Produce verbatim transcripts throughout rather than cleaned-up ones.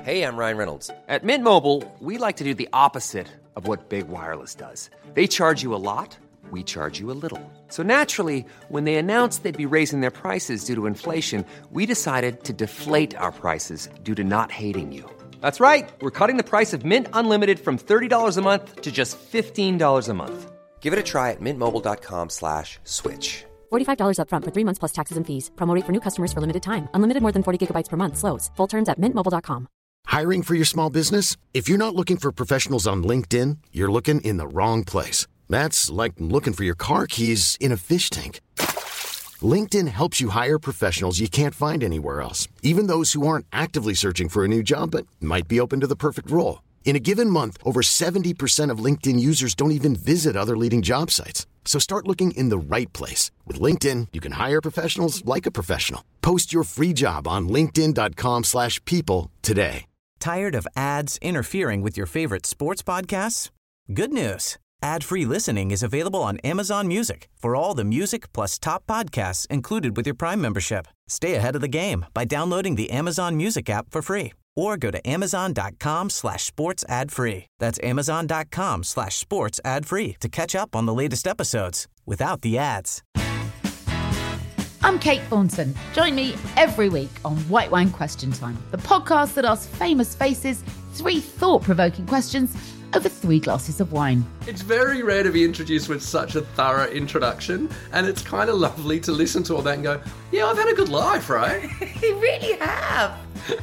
Hey, I'm Ryan Reynolds. At Mint Mobile, we like to do the opposite of what Big Wireless does. They charge you a lot, we charge you a little. So naturally, when they announced they'd be raising their prices due to inflation, we decided to deflate our prices due to not hating you. That's right. We're cutting the price of Mint Unlimited from thirty dollars a month to just fifteen dollars a month. Give it a try at mintmobile.com slash switch. forty-five dollars up front for three months plus taxes and fees. Promo rate for new customers for limited time. Unlimited more than forty gigabytes per month slows. Full terms at mint mobile dot com. Hiring for your small business? If you're not looking for professionals on LinkedIn, you're looking in the wrong place. That's like looking for your car keys in a fish tank. LinkedIn helps you hire professionals you can't find anywhere else, even those who aren't actively searching for a new job but might be open to the perfect role. In a given month, over seventy percent of LinkedIn users don't even visit other leading job sites. So start looking in the right place. With LinkedIn, you can hire professionals like a professional. Post your free job on linkedin.com slash people today. Tired of ads interfering with your favorite sports podcasts? Good news. Ad-free listening is available on Amazon Music for all the music plus top podcasts included with your Prime membership. Stay ahead of the game by downloading the Amazon Music app for free or go to amazon.com slash sports ad free. That's amazon.com slash sports ad free to catch up on the latest episodes without the ads. I'm Kate Thornton. Join me every week on White Wine Question Time, the podcast that asks famous faces three thought-provoking questions over three glasses of wine. It's very rare to be introduced with such a thorough introduction, and it's kind of lovely to listen to all that and go, yeah, I've had a good life, right? You really have.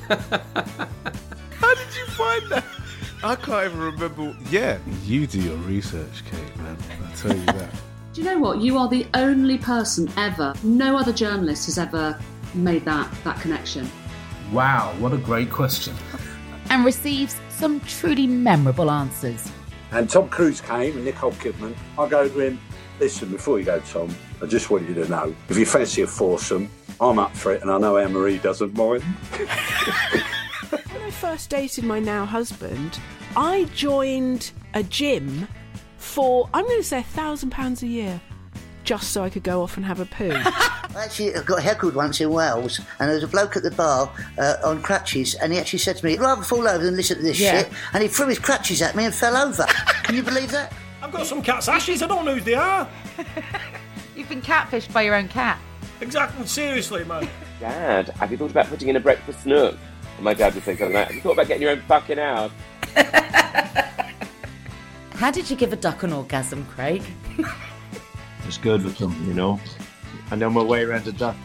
How did you find that? I can't even remember. Yeah, you do your research, Kate, man. I'll tell you that. Do you know what? You are the only person ever, no other journalist has ever made that, that connection. Wow, what a great question. And receives some truly memorable answers. And Tom Cruise came and Nicole Kidman. I go to him, listen, before you go, Tom, I just want you to know, if you fancy a foursome, I'm up for it, and I know Anne-Marie doesn't mind. When I first dated my now husband, I joined a gym for, I'm going to say, a thousand pounds a year, just so I could go off and have a poo. I actually got heckled once in Wales, and there was a bloke at the bar uh, on crutches, and he actually said to me, "I'd rather fall over than listen to this yeah. shit," and he threw his crutches at me and fell over. Can you believe that? I've got some cat's ashes, I don't know who they are. You've been catfished by your own cat. Exactly, seriously, man. Dad, have you thought about putting in a breakfast nook? And my dad would say something like, have you thought about getting your own fucking house? How did you give a duck an orgasm, Craig? It's good with them, you know. And then we're way around the duck.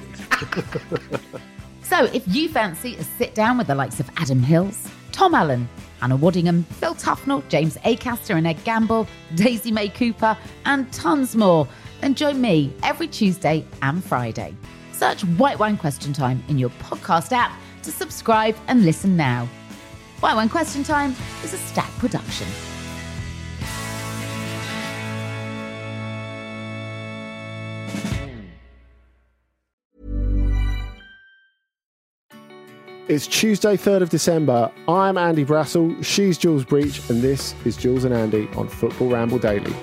So if you fancy a sit down with the likes of Adam Hills, Tom Allen, Hannah Waddingham, Phil Tufnell, James Acaster and Ed Gamble, Daisy May Cooper, and tons more, then join me every Tuesday and Friday. Search White Wine Question Time in your podcast app to subscribe and listen now. White Wine Question Time is a Stack production. It's Tuesday, third of December. I'm Andy Brassel, she's Jules Breach, and this is Jules and Andy on Football Ramble Daily.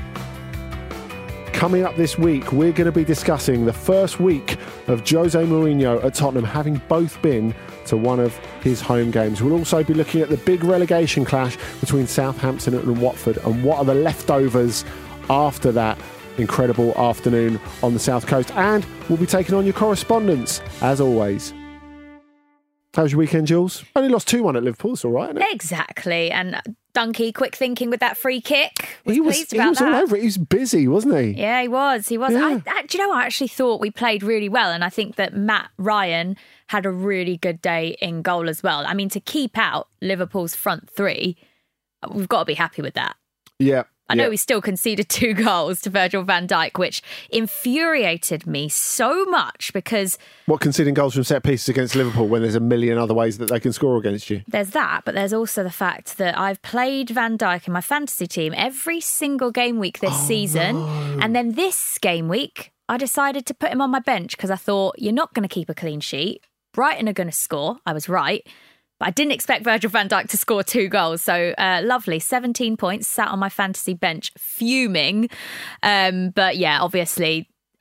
Coming up this week, we're going to be discussing the first week of Jose Mourinho at Tottenham, having both been to one of his home games. We'll also be looking at the big relegation clash between Southampton and Watford, and what are the leftovers after that incredible afternoon on the South Coast. And we'll be taking on your correspondence, as always. How was your weekend, Jules? Only lost two one at Liverpool, it's all right, isn't it? Exactly. And Dunkey, quick thinking with that free kick. Was he was, pleased he about was that. all over it. He was busy, wasn't he? Yeah, he was. He was. Yeah. I, I, do you know, I actually thought we played really well. And I think that Matt Ryan had a really good day in goal as well. I mean, to keep out Liverpool's front three, we've got to be happy with that. Yeah. I know yeah. we still conceded two goals to Virgil van Dijk, which infuriated me so much because... What, conceding goals from set pieces against Liverpool when there's a million other ways that they can score against you? There's that, but there's also the fact that I've played Van Dijk in my fantasy team every single game week this oh, season. No. And then this game week, I decided to put him on my bench because I thought, you're not going to keep a clean sheet. Brighton are going to score. I was right. But I didn't expect Virgil van Dijk to score two goals. So uh, lovely. seventeen points, sat on my fantasy bench, fuming. Um, but yeah, obviously,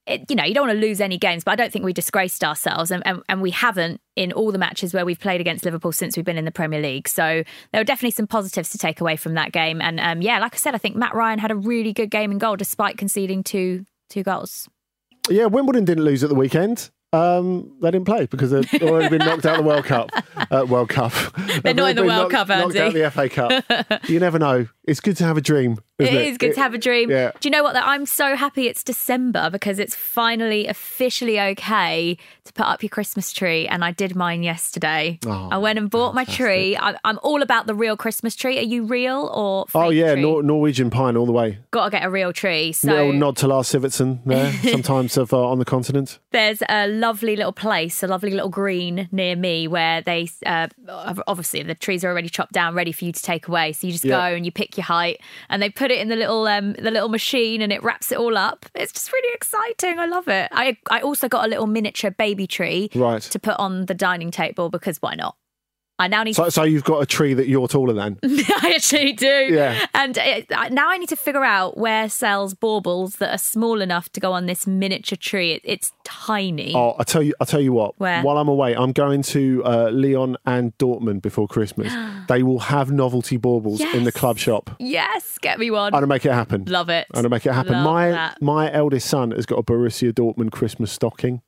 it, you know, you don't want to lose any games, but I don't think we disgraced ourselves, and, and, and we haven't in all the matches where we've played against Liverpool since we've been in the Premier League. So there were definitely some positives to take away from that game. And um, yeah, like I said, I think Matt Ryan had a really good game in goal despite conceding two two goals. Yeah, Wimbledon didn't lose at the weekend. Um, they didn't play because they'd already been knocked out of the World Cup. Uh, World Cup. They're not in the World knocked, Cup, Andy. Knocked out the F A Cup. You never know. It's good to have a dream, isn't it? It is good it, to have a dream. Yeah. Do you know what? That I'm so happy it's December because it's finally officially okay to put up your Christmas tree. And I did mine yesterday. Oh, I went and bought fantastic. my tree. I, I'm all about the real Christmas tree. Are you real or fake Oh, yeah, tree? Nor- Norwegian pine all the way. Got to get a real tree. So Little nod to Lars Sivertsen there, sometimes of, uh, on the continent. There's a lovely little place, a lovely little green near me where they, uh, obviously the trees are already chopped down, ready for you to take away. So you just Yeah. go and you pick your height and they put it in the little um, the little machine and it wraps it all up. It's just really exciting. I love it. I, I also got a little miniature baby tree Right. to put on the dining table because why not? I now need So, to... so you've got a tree that you're taller than? I actually do. Yeah. And it, now I need to figure out where sells baubles that are small enough to go on this miniature tree. It, it's tiny. Oh, I tell you, I tell you what. Where? While I'm away, I'm going to uh, Lyon and Dortmund before Christmas. They will have novelty baubles in the Yes. club shop. Yes, get me one. I'm gonna make it happen. Love it. I'm gonna make it happen. Love my that. my eldest son has got a Borussia Dortmund Christmas stocking.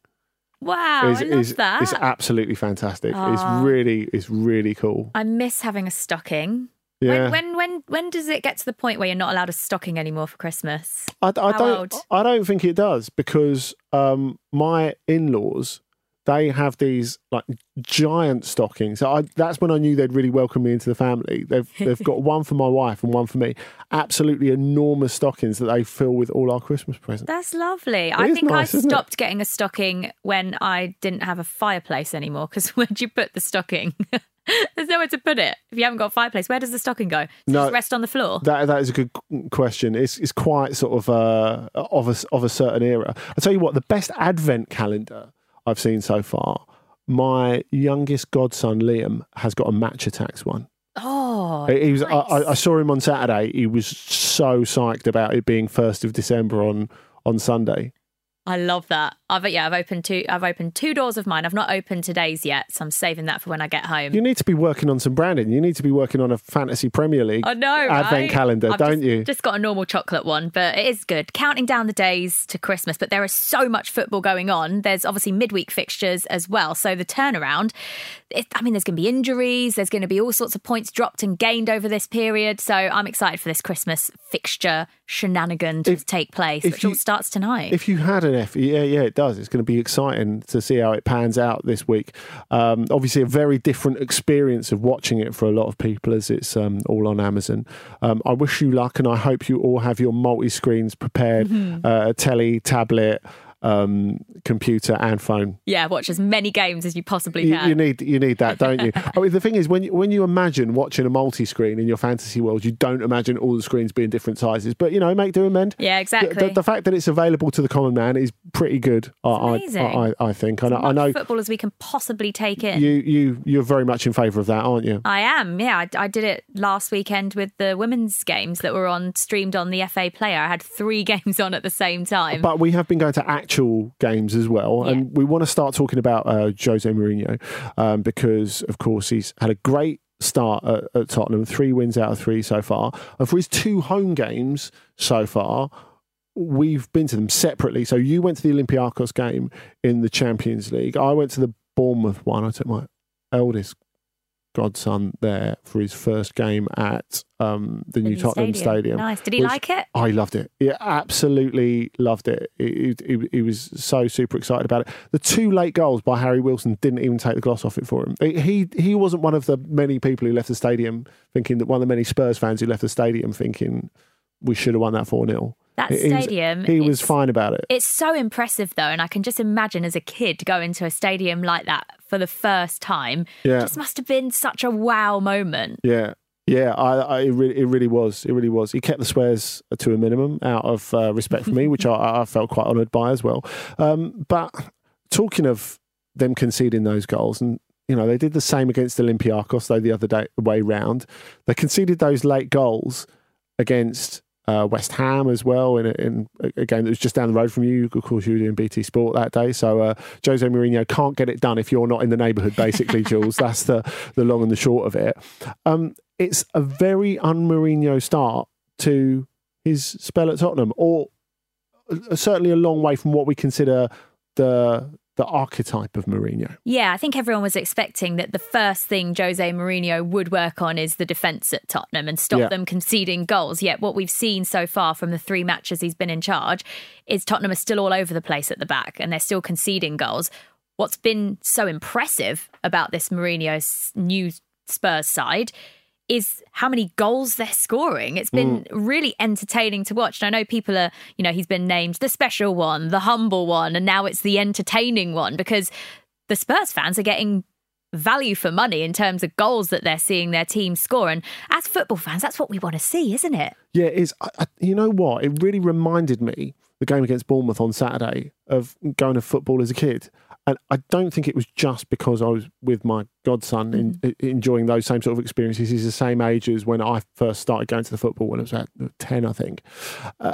Wow, It's- I love it's, that. It's absolutely fantastic. Aw. It's really, it's really cool. I miss having a stocking. Yeah. When, when when when does it get to the point where you're not allowed a stocking anymore for Christmas? I, I How don't. old? I don't think it does because um, my in-laws, they have these like giant stockings. So I, that's when I knew they'd really welcome me into the family. They've they've got one for my wife and one for me. Absolutely enormous stockings that they fill with all our Christmas presents. That's lovely. It I is think nice, I isn't it? stopped getting a stocking when I didn't have a fireplace anymore. Because where'd you put the stocking? There's nowhere to put it. If you haven't got a fireplace, where does the stocking go? Does it No, just rest on the floor? That that is a good question. It's it's quite sort of uh, of a of a certain era. I tell you what, the best advent calendar I've seen so far. My youngest godson Liam has got a Match Attacks one. Oh, He was. nice. I, I saw him on Saturday. He was so psyched about it being first of December on on Sunday. I love that. I've yeah, I've opened two. I've opened two doors of mine. I've not opened today's yet, so I'm saving that for when I get home. You need to be working on some branding. You need to be working on a Fantasy Premier League I know, advent right? calendar, I've don't just, you? Just got a normal chocolate one, but it is good. Counting down the days to Christmas, but there is so much football going on. There's obviously midweek fixtures as well, so the turnaround. It, I mean, there's going to be injuries. There's going to be all sorts of points dropped and gained over this period. So I'm excited for this Christmas fixture shenanigan to If- take place, if which all you- starts tonight. If you had an F, yeah, yeah, it does. It's going to be exciting to see how it pans out this week. Um, obviously, a very different experience of watching it for a lot of people as it's um, all on Amazon. Um, I wish you luck, and I hope you all have your multi screens prepared: Mhm. uh, telly, tablet, um, computer, and phone. Yeah, watch as many games as you possibly You, can. you need you need that, don't you? I mean, the thing is, when you, when you imagine watching a multi-screen in your fantasy world, you don't imagine all the screens being different sizes. But you know, make do amend. Yeah, exactly. The, the, the fact that it's available to the common man is pretty good. I, I, amazing. I, I think. I know. I As much know football as we can possibly take in. you you you're very much in favour of that, aren't you? I am, yeah. I, I did it last weekend with the women's games that were on streamed on the F A Player. I had three games on at the same time. But we have been going to actual games as well, Yeah. and we want to start talking about uh, Jose Mourinho um, because, of course, he's had a great start at, at Tottenham, three wins out of three so far. And for his two home games so far, we've been to them separately. So you went to the Olympiacos game in the Champions League. I went to the Bournemouth one. I took my eldest godson there for his first game at um, the, new new Tottenham stadium. Stadium. Nice. Did he which- like it? I loved it. Yeah, absolutely loved it. He, he, he was so super excited about it. The two late goals by Harry Wilson didn't even take the gloss off it for him. He he wasn't one of the many people who left the stadium thinking that one of the many Spurs fans who left the stadium thinking we should have won that four nil. That He was- stadium, He was it's- fine about it. It's so impressive, though, and I can just imagine as a kid going to a stadium like that for the first time. Yeah. It just must have been such a wow moment. Yeah. Yeah, I, I, it, really, it really was. It really was. He kept the swears to a minimum out of uh, respect for me, which I, I felt quite honoured by as well. Um, but talking of them conceding those goals, and you know they did the same against Olympiacos, though the other day way round. They conceded those late goals against uh, West Ham as well in a, in a game that was just down the road from you. Of course, you were doing B T Sport that day. So uh, Jose Mourinho can't get it done if you're not in the neighbourhood, basically, Jules. That's the, the long and the short of it. Um, it's a very un-Mourinho start to his spell at Tottenham, or uh, certainly a long way from what we consider the the archetype of Mourinho. Yeah, I think everyone was expecting that the first thing Jose Mourinho would work on is the defence at Tottenham and stop Yeah. them conceding goals. Yet what we've seen so far from the three matches he's been in charge is Tottenham are still all over the place at the back and they're still conceding goals. What's been so impressive about this Mourinho's new Spurs side is how many goals they're scoring. It's been mm. really entertaining to watch. And I know people are, you know, he's been named the special one, the humble one, and now it's the entertaining one, because the Spurs fans are getting value for money in terms of goals that they're seeing their team score. And as football fans, that's what we want to see, isn't it? Yeah, it is. I, I, you know what? It really reminded me, the game against Bournemouth on Saturday, of going to football as a kid. And I don't think it was just because I was with my godson in, mm. enjoying those same sort of experiences. He's the same age as when I first started going to the football, when I was about ten, I think. Uh,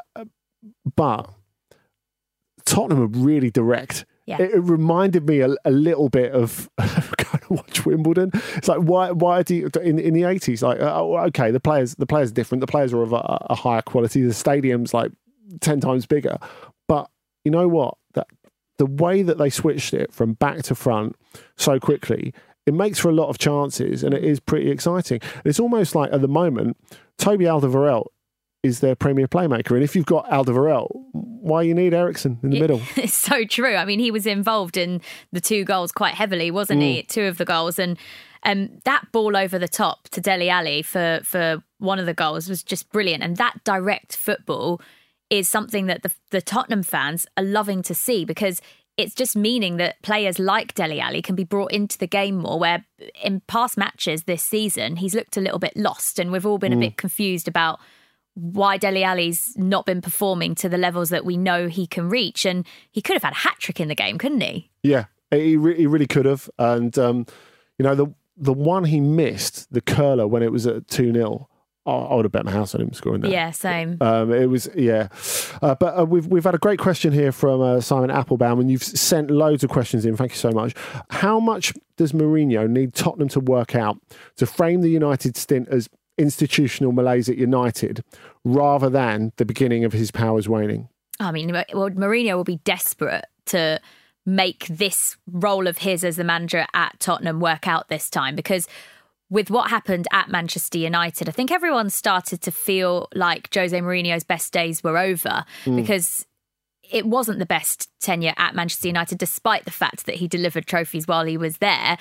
but Tottenham are really direct. Yeah. It, it reminded me a, a little bit of going to watch Wimbledon. It's like, why? Why do you, in in the eighties? Like, oh, okay, the players the players are different. The players are of a, a higher quality. The stadium's like ten times bigger. But you know what? That the way that they switched it from back to front so quickly, it makes for a lot of chances, and it is pretty exciting. It's almost like at the moment, Toby Alderweireld is their premier playmaker. And if you've got Alderweireld, why you need Eriksen in the it, middle? It's so true. I mean, he was involved in the two goals quite heavily, wasn't mm. he? Two of the goals. And um, that ball over the top to Dele Alli for, for one of the goals was just brilliant. And that direct football is something that the, the Tottenham fans are loving to see, because it's just meaning that players like Dele Alli can be brought into the game more, where in past matches this season, he's looked a little bit lost and we've all been mm. a bit confused about why Dele Alli's not been performing to the levels that we know he can reach. And he could have had a hat-trick in the game, couldn't he? Yeah, he, re- he really could have. And, um, you know, the the one he missed, the curler, when it was at two nil, I would have bet my house on him scoring that. Yeah, same. Um, it was, yeah. Uh, but uh, we've we've had a great question here from uh, Simon Applebaum, and you've sent loads of questions in. Thank you so much. How much does Mourinho need Tottenham to work out to frame the United stint as institutional malaise at United, rather than the beginning of his powers waning? I mean, well, Mourinho will be desperate to make this role of his as the manager at Tottenham work out this time, because with what happened at Manchester United, I think everyone started to feel like Jose Mourinho's best days were over, mm. because it wasn't the best tenure at Manchester United, despite the fact that he delivered trophies while he was there.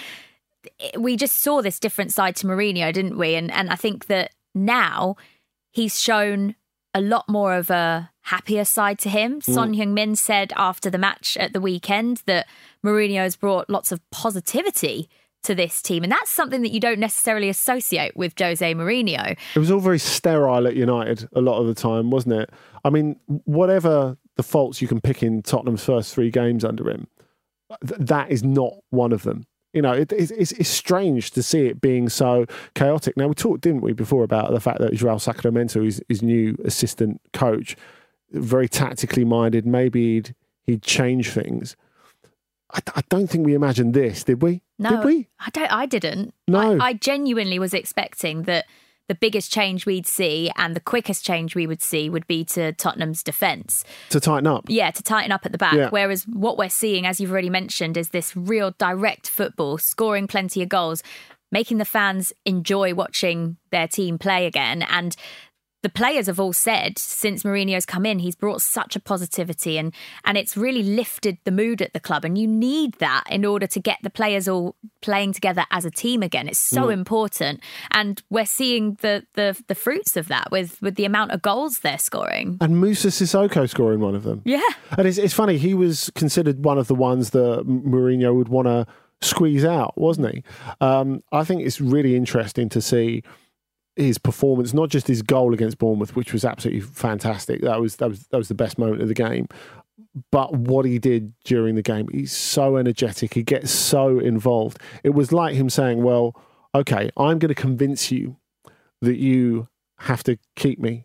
We just saw this different side to Mourinho, didn't we? And and I think that now he's shown a lot more of a happier side to him. Mm. Son Heung-min said after the match at the weekend that Mourinho has brought lots of positivity to this team. And that's something that you don't necessarily associate with Jose Mourinho. It was all very sterile at United a lot of the time, wasn't it? I mean, whatever the faults you can pick in Tottenham's first three games under him, th- that is not one of them. You know, it, it's, it's strange to see it being so chaotic. Now, we talked, didn't we, before about the fact that João Sacramento, his, his new assistant coach, very tactically minded, maybe he'd, he'd change things. I, I don't think we imagined this, did we? No, did we? I don't. I didn't. No. I, I genuinely was expecting that the biggest change we'd see and the quickest change we would see would be to Tottenham's defence. To tighten up? Yeah, to tighten up at the back. Yeah. Whereas what we're seeing, as you've already mentioned, is this real direct football, scoring plenty of goals, making the fans enjoy watching their team play again. And the players have all said since Mourinho's come in, he's brought such a positivity and and it's really lifted the mood at the club. And you need that in order to get the players all playing together as a team again. It's so mm. important. And we're seeing the, the the fruits of that with, with the amount of goals they're scoring. And Moussa Sissoko scoring one of them. Yeah. And it's, it's funny, he was considered one of the ones that Mourinho would want to squeeze out, wasn't he? Um, I think it's really interesting to see his performance, not just his goal against Bournemouth, which was absolutely fantastic. That was that was that was the best moment of the game. But what he did during the game, he's so energetic. He gets so involved. It was like him saying, "Well, okay, I'm going to convince you that you have to keep me,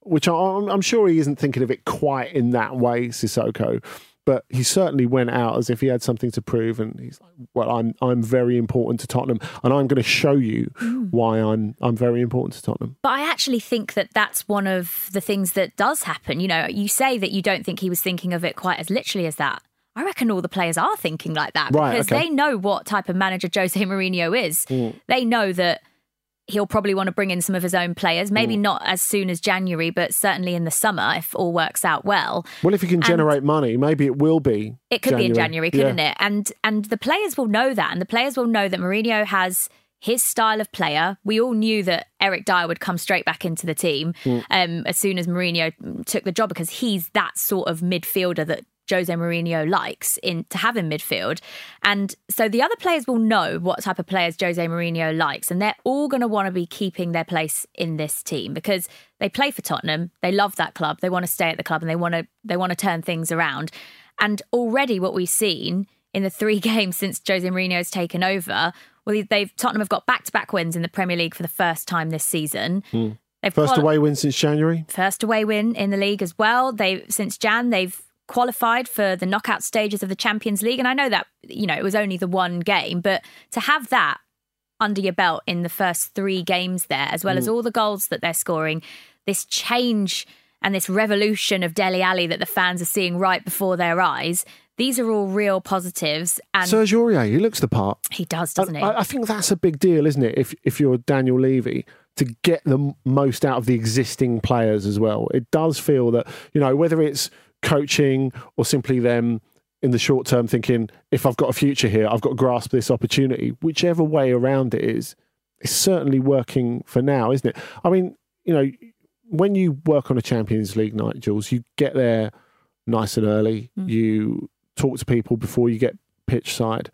which I, I'm, I'm sure he isn't thinking of it quite in that way, Sissoko. But he certainly went out as if he had something to prove, and he's like, "Well, I'm I'm very important to Tottenham, and I'm going to show you mm. why I'm I'm very important to Tottenham." But I actually think that that's one of the things that does happen. You know, you say that you don't think he was thinking of it quite as literally as that. I reckon all the players are thinking like that right, because okay. they know what type of manager Jose Mourinho is. Mm. They know that he'll probably want to bring in some of his own players, maybe mm. not as soon as January, but certainly in the summer if all works out well. Well, if he can and generate money, maybe it will be It could January. be in January, couldn't yeah. it? And and the players will know that, and the players will know that Mourinho has his style of player. We all knew that Eric Dyer would come straight back into the team mm. um, as soon as Mourinho took the job because he's that sort of midfielder that Jose Mourinho likes in to have in midfield. And so the other players will know what type of players Jose Mourinho likes, and they're all going to want to be keeping their place in this team because they play for Tottenham. They love that club. They want to stay at the club and they want to they want to turn things around. And already what we've seen in the three games since Jose Mourinho's taken over, well, they've Tottenham have got back-to-back wins in the Premier League for the first time this season. Mm. They've First quali- away win since January. First away win in the league as well. They since Jan, they've qualified for the knockout stages of the Champions League. And I know that, you know, it was only the one game, but to have that under your belt in the first three games there, as well mm. as all the goals that they're scoring, this change and this revolution of Dele Alli that the fans are seeing right before their eyes, these are all real positives. And Serge Aurier, he looks the part. He does, doesn't he? I, I think that's a big deal, isn't it? If if you're Daniel Levy, to get the most out of the existing players as well. It does feel that, you know, whether it's coaching or simply them in the short term thinking, if I've got a future here, I've got to grasp this opportunity. Whichever way around it is, it's certainly working for now, isn't it? I mean, you know, when you work on a Champions League night, Jules, you get there nice and early. Mm. You talk to people before you get pitch side.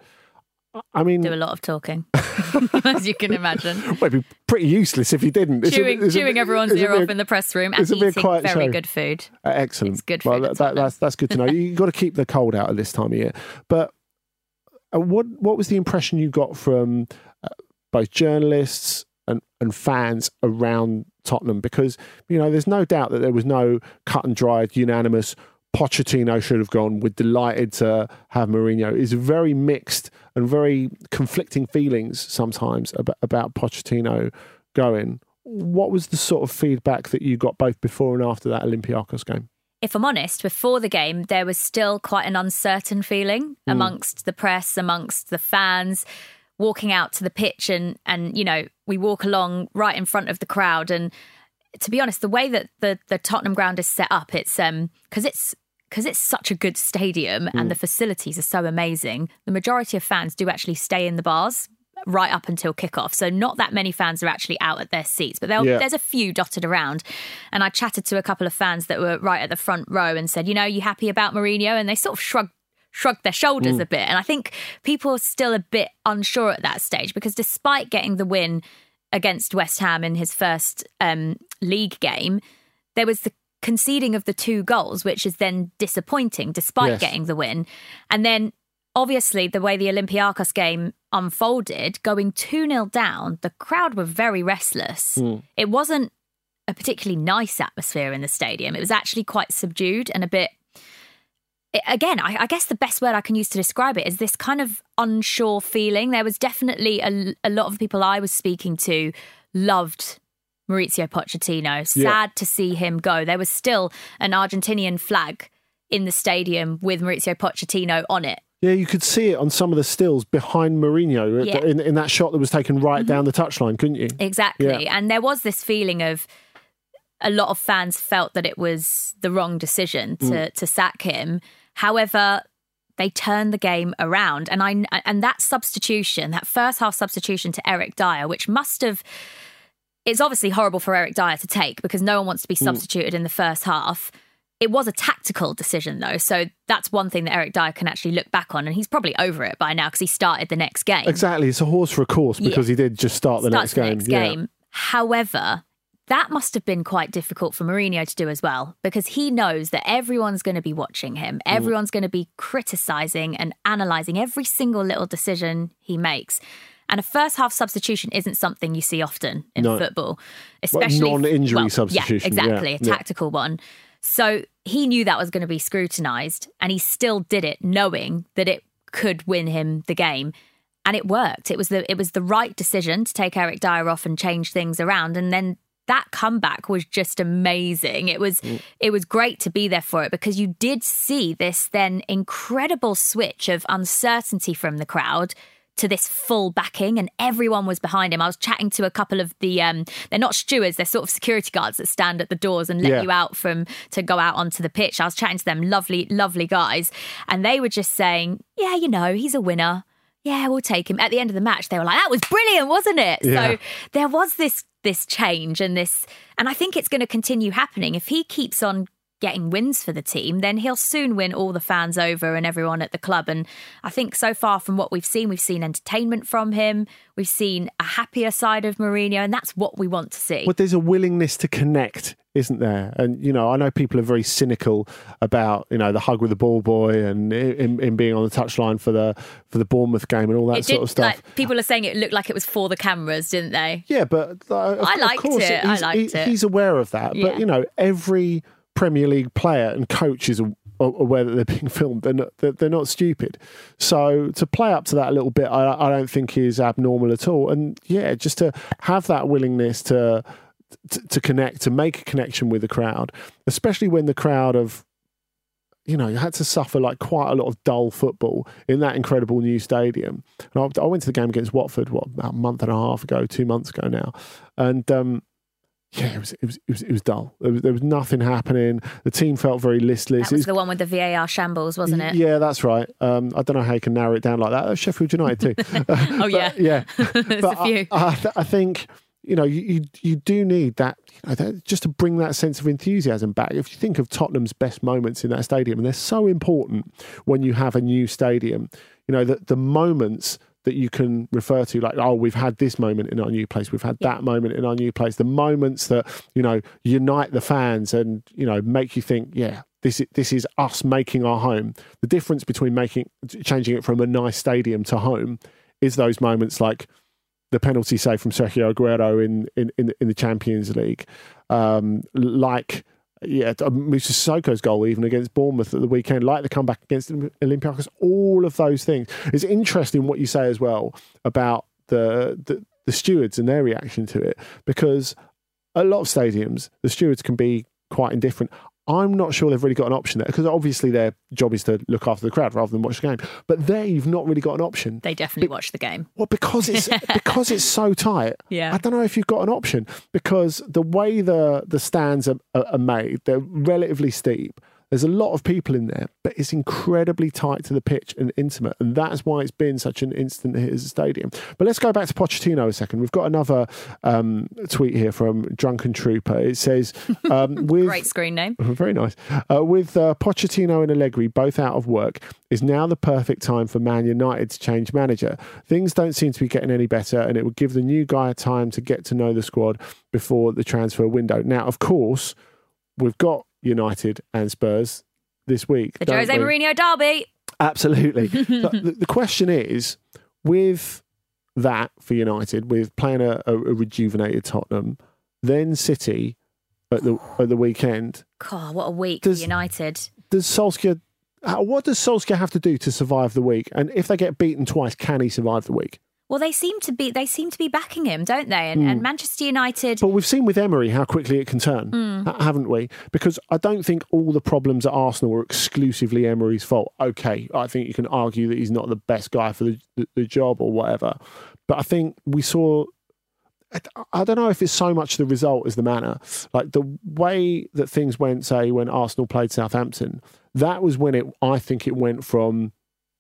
I mean, do a lot of talking, as you can imagine. Well, it'd be pretty useless if you didn't. Chewing, a, chewing a, everyone's ear off a, in the press room and eating very show. good food. Uh, excellent. It's good well, food. That, that's that's good to know. You've got to keep the cold out at this time of year. But uh, what what was the impression you got from uh, both journalists and, and fans around Tottenham? Because, you know, there's no doubt that there was no cut and dried, unanimous Pochettino should have gone. We're delighted to have Mourinho. It's very mixed and very conflicting feelings sometimes about, about Pochettino going. What was the sort of feedback that you got both before and after that Olympiacos game? If I'm honest, before the game, there was still quite an uncertain feeling mm. amongst the press, amongst the fans, walking out to the pitch and, and, you know, we walk along right in front of the crowd. And to be honest, the way that the, the Tottenham ground is set up, it's um because it's because it's such a good stadium and mm. the facilities are so amazing. The majority of fans do actually stay in the bars right up until kickoff. So not that many fans are actually out at their seats, but yeah. there's a few dotted around. And I chatted to a couple of fans that were right at the front row and said, you know, you happy about Mourinho? And they sort of shrugged shrugged their shoulders mm. a bit. And I think people are still a bit unsure at that stage because despite getting the win against West Ham in his first um, league game, there was the conceding of the two goals, which is then disappointing despite yes. getting the win. And then obviously the way the Olympiacos game unfolded, going two nil down, the crowd were very restless. Mm. It wasn't a particularly nice atmosphere in the stadium. It was actually quite subdued and a bit... It, again, I, I guess the best word I can use to describe it is this kind of unsure feeling. There was definitely a, a lot of people I was speaking to loved Mauricio Pochettino. Sad yeah. to see him go. There was still an Argentinian flag in the stadium with Mauricio Pochettino on it. Yeah, you could see it on some of the stills behind Mourinho yeah. in, in that shot that was taken right mm-hmm. down the touchline, couldn't you? Exactly. Yeah. And there was this feeling of a lot of fans felt that it was the wrong decision to, mm. to sack him. However, they turned the game around. And I and that substitution, that first half substitution to Eric Dyer, which must have... It's obviously horrible for Eric Dyer to take because no one wants to be substituted mm. in the first half. It was a tactical decision, though. So that's one thing that Eric Dyer can actually look back on. And he's probably over it by now because he started the next game. Exactly. It's a horse for a course because yeah. he did just start the Starts next game. The next yeah. game. However, that must have been quite difficult for Mourinho to do as well because he knows that everyone's going to be watching him. Everyone's mm. going to be criticising and analysing every single little decision he makes. And a first half substitution isn't something you see often in No. football, Well, especially non-injury well, substitution, Yeah, exactly, yeah, a yeah. tactical one. So he knew that was going to be scrutinised, and he still did it, knowing that it could win him the game. And it worked. It was the it was the right decision to take Eric Dyer off and change things around. And then that comeback was just amazing. It was mm. it was great to be there for it, because you did see this then incredible switch of uncertainty from the crowd to this full backing, and everyone was behind him. I was chatting to a couple of the, um, they're not stewards, they're sort of security guards that stand at the doors and let Yeah. you out from to go out onto the pitch. I was chatting to them, lovely, lovely guys. And they were just saying, yeah, you know, he's a winner. Yeah, we'll take him. At the end of the match, they were like, that was brilliant, wasn't it? Yeah. So there was this this change and this, and I think it's going to continue happening. If he keeps on getting wins for the team, then he'll soon win all the fans over and everyone at the club. And I think so far from what we've seen, we've seen entertainment from him. We've seen a happier side of Mourinho, and that's what we want to see. Well, there's a willingness to connect, isn't there? And, you know, I know people are very cynical about, you know, the hug with the ball boy and him, him being on the touchline for the for the Bournemouth game and all that it sort did, of stuff. Like, people are saying it looked like it was for the cameras, didn't they? Yeah, but uh, of, I liked of course, it. I he's, liked he- it. He's aware of that. Yeah. But, you know, every Premier League player and coach is a- aware that they're being filmed. They're not, they're, they're not stupid. So to play up to that a little bit, I, I don't think is abnormal at all. And yeah, just to have that willingness to, to to connect, to make a connection with the crowd, especially when the crowd have, you know, you had to suffer like quite a lot of dull football in that incredible new stadium. And I, I went to the game against Watford, what, about a month and a half ago, two months ago now. And, um, yeah, it was it was it was, it was dull. There was, there was nothing happening. The team felt very listless. That It was the one with the V A R shambles, wasn't it? Yeah, that's right. Um, I don't know how you can narrow it down like that. That's Sheffield United too. Oh, But, yeah. yeah. There's But a few. I, I, th- I think you know you, you you do need that, you know, that just to bring that sense of enthusiasm back. If you think of Tottenham's best moments in that stadium, and they're so important when you have a new stadium. You know, the the moments that you can refer to, like, oh, we've had this moment in our new place, we've had that moment in our new place. The moments that, you know, unite the fans and, you know, make you think, yeah, this is, this is us making our home. The difference between making changing it from a nice stadium to home is those moments like the penalty save from Sergio Aguero in in, in, in the Champions League, um, like. Yeah, Moussa Sissoko's goal even against Bournemouth at the weekend, like the comeback against Olympiacos, all of those things. It's interesting what you say as well about the, the the stewards and their reaction to it, because a lot of stadiums, the stewards can be quite indifferent. I'm not sure they've really got an option there, because obviously their job is to look after the crowd rather than watch the game. But there, you've not really got an option. They definitely watch the game. Well, because it's because it's so tight. Yeah. I don't know if you've got an option, because the way the the stands are, are, are made, they're relatively steep. There's a lot of people in there, but it's incredibly tight to the pitch and intimate, and that's why it's been such an instant hit as a stadium. But let's go back to Pochettino a second. We've got another um, tweet here from Drunken Trooper. It says, um, with Great screen name. very nice. Uh, with uh, Pochettino and Allegri both out of work, is now the perfect time for Man United to change manager. Things don't seem to be getting any better, and it would give the new guy time to get to know the squad before the transfer window. Now, of course, we've got United and Spurs this week. The don't Jose we? Mourinho derby. Absolutely. But the, the question is, with that for United, with playing a, a, a rejuvenated Tottenham, then City at the at the weekend, God, what a week Does- for United. does Solskjaer, uh, what does Solskjaer have to do to survive the week? And if they get beaten twice, can he survive the week? Well, they seem to be they seem to be backing him, don't they? And, Mm. and Manchester United. But we've seen with Emery how quickly it can turn, Mm. ha- haven't we? Because I don't think all the problems at Arsenal are exclusively Emery's fault. Okay, I think you can argue that he's not the best guy for the, the, the job or whatever. But I think we saw, I, I don't know if it's so much the result as the manner. Like the way that things went, say, when Arsenal played Southampton, that was when it, I think it went from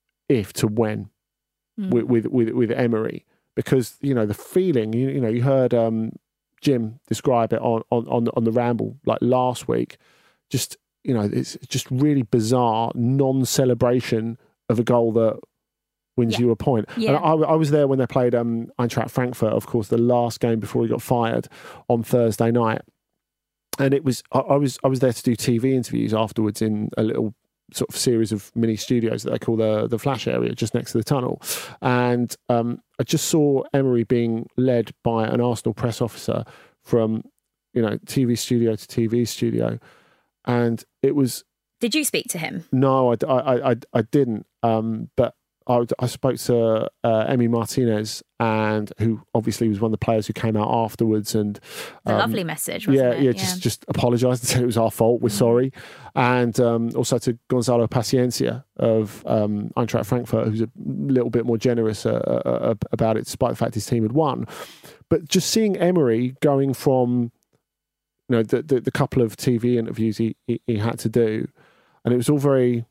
if to when. Mm. With, with with with Emery, because you know the feeling, you, you know you heard um, Jim describe it on, on on on the Ramble like last week. Just you know, it's just really bizarre non-celebration of a goal that wins Yeah. you a point. Yeah. And I, I was there when they played um, Eintracht Frankfurt, of course, the last game before he got fired on Thursday night, and it was I, I was I was there to do T V interviews afterwards in a little sort of series of mini studios that they call the the Flash area just next to the tunnel. And um, I just saw Emery being led by an Arsenal press officer from, you know, T V studio to T V studio. And it was... Did you speak to him? No, I, I, I, I didn't. Um, but I, I spoke to uh, Emi Martinez, and who obviously was one of the players who came out afterwards. And a um, lovely message, wasn't yeah, it? Yeah, Yeah, just just apologised and said it was our fault. We're mm. sorry. And um, also to Gonzalo Paciencia of um, Eintracht Frankfurt, who's a little bit more generous uh, uh, about it, despite the fact his team had won. But just seeing Emery going from, you know, the the, the couple of T V interviews he, he he had to do, and it was all very